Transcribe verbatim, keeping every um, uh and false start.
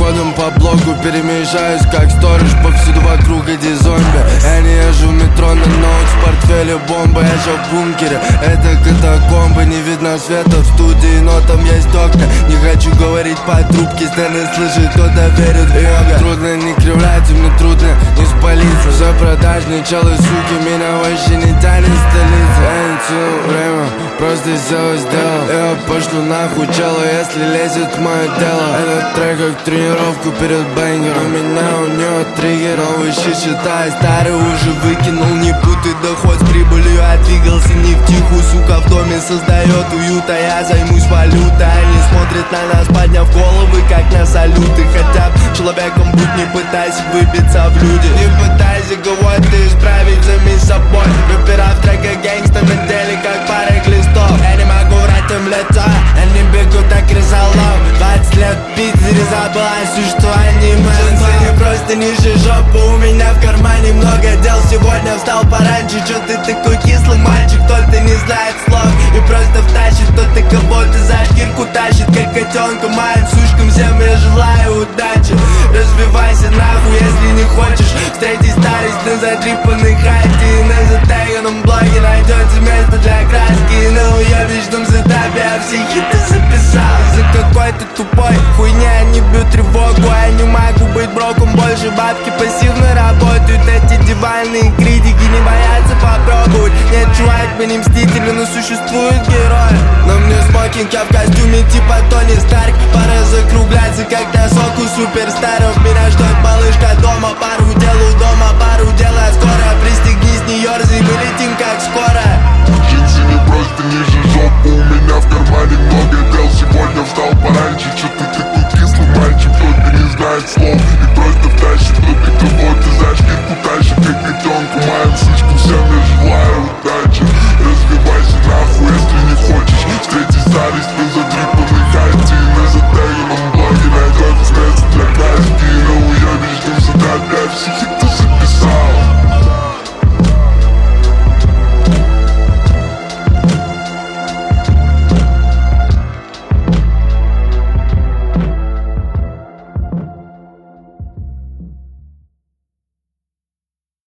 ходом по блоку, перемещаюсь как сторож. Повсюду вокруг эти зомби. Я не езжу в метро на ноут, в портфеле бомба. Я же в бункере, это катакомбы. Не видно света в студии, но там есть окна. Не хочу говорить по трубке, стены слышит, кто-то верит в йога. Трудно не кривляться, мне трудно не спалиться. За продажные челы, суки, меня вообще не тянет столица. Я не тяну время, просто все сделал. Я пошлю нахуй чело, если лезет в мое дело. Этот трек как тренировку перед бэнгером. У меня у него триггер, новый щит считай, старый уже выкинул. Не путай доход с прибылью, я двигался не втихую. Сука в доме создает уют, а я займусь валютой. Они смотрят на нас, подняв головы, как на салюты. Хотя б человеком будь, не пытайся выбиться в люди. Не пытайся кого-то исправить, займись собой. Рэпера в треках гэнгста на деле, как пара глистов. Я не могу врать им лицо, они бегут так рисолов. Двадцать лет в Питере забылась, и что они джинсы не просто ниже жопы. У меня в кармане много дел, сегодня встал пораньше. Чё ты такой кислый мальчик, кто-то не знает слов и просто втащит, кто-то кого-то за шкирку тащит, как котенка моим сучкам. Всем я желаю удачи, развивайся нахуй, если не хочешь встретить старость на затрипанной хате. И на затаянном блоге найдется место для краски. На уебищном сетапе я все хиты записал. За какой-то тупой хуйня не бьют тревогу. Я не могу быть броком, больше бабки пассивно работают. Эти диванные критики не боятся попробовать. Нет, чувак, мы не мстители, но существует герой. На мне смокинг, я в костюме типа Тони Старк. Пора закругляться, как носок у суперстаров. Меня ждет малышка дома, пара